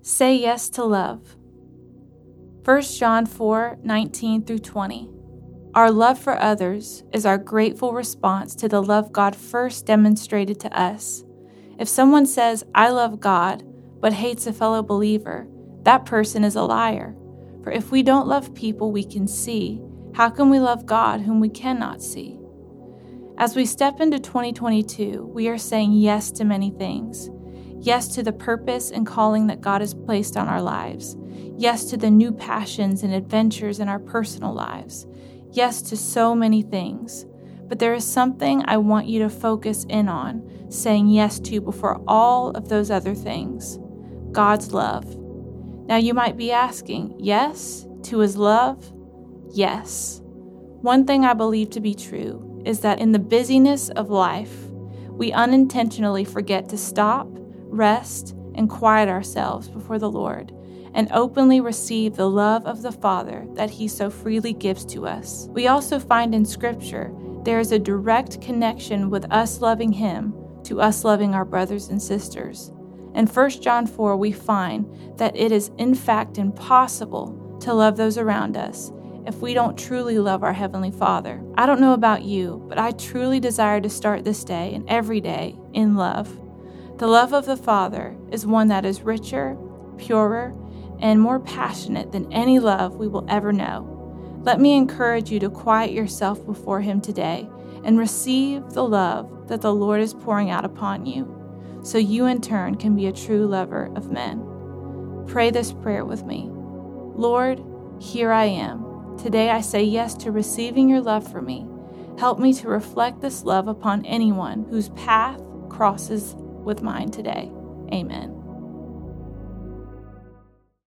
Say yes to love. 1 John 4:19-20. Our love for others is our grateful response to the love God first demonstrated to us. If someone says, "I love God," but hates a fellow believer, that person is a liar. For if we don't love people we can see, how can we love God whom we cannot see? As we step into 2022, we are saying yes to many things. Yes to the purpose and calling that God has placed on our lives. Yes to the new passions and adventures in our personal lives. Yes to so many things. But there is something I want you to focus in on, saying yes to before all of those other things. God's love. Now you might be asking, yes to His love? Yes. One thing I believe to be true is that in the busyness of life, we unintentionally forget to stop, rest, and quiet ourselves before the Lord and openly receive the love of the Father that He so freely gives to us. We also find in Scripture there is a direct connection with us loving Him to us loving our brothers and sisters. In 1 John 4, we find that it is in fact impossible to love those around us if we don't truly love our Heavenly Father. I don't know about you, but I truly desire to start this day and every day in love. The love of the Father is one that is richer, purer, and more passionate than any love we will ever know. Let me encourage you to quiet yourself before Him today and receive the love that the Lord is pouring out upon you, so you in turn can be a true lover of men. Pray this prayer with me. Lord, here I am. Today I say yes to receiving your love for me. Help me to reflect this love upon anyone whose path crosses with mine today. Amen.